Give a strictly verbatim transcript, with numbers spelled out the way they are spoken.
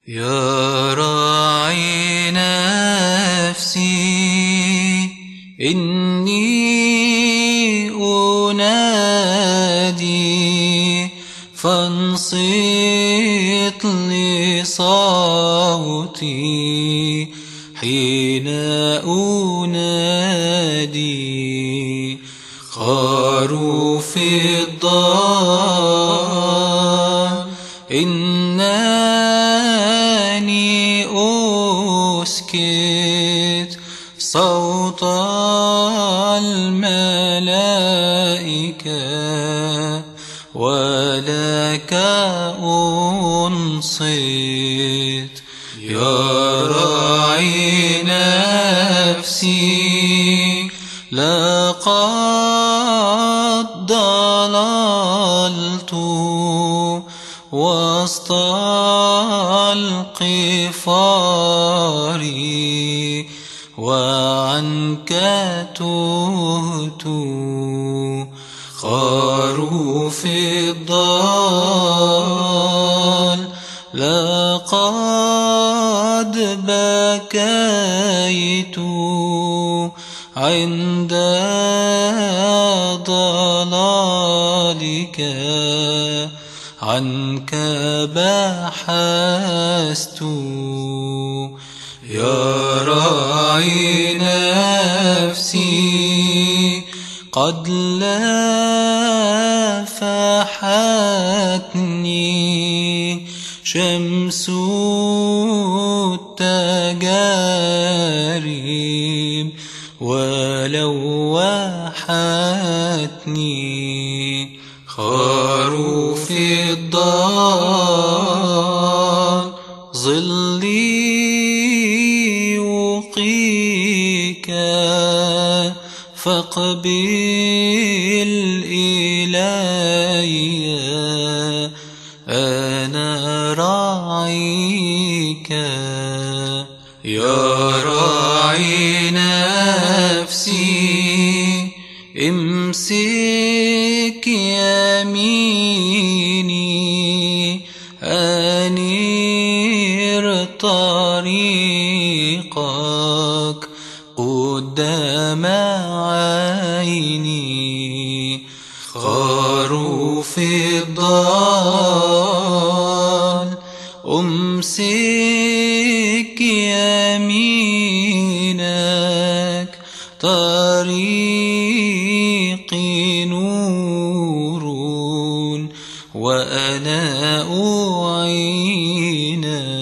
يا راعي نفسي إني أنادي فانصت لصوتي حين أنادي. خروف الضال إنني أسكت صوت الملائكة ولك أنصت. يا راعي نفسي لقد ضللت وسط القفار وعنك تهت. خروف الضال لقد بكيت عند ضلالك عنك بحثت. يا راعي نفسي قد لافحتني شمس التجارب ولوحتني. خروف الضال ظلي يوقيك فاقبل إلي أنا راعيك. يا راعي نفسي امسك يميني أنير طريقك قدام عيني. خروف الضال أمسك يمينك طريقي نور وأنا أعينك.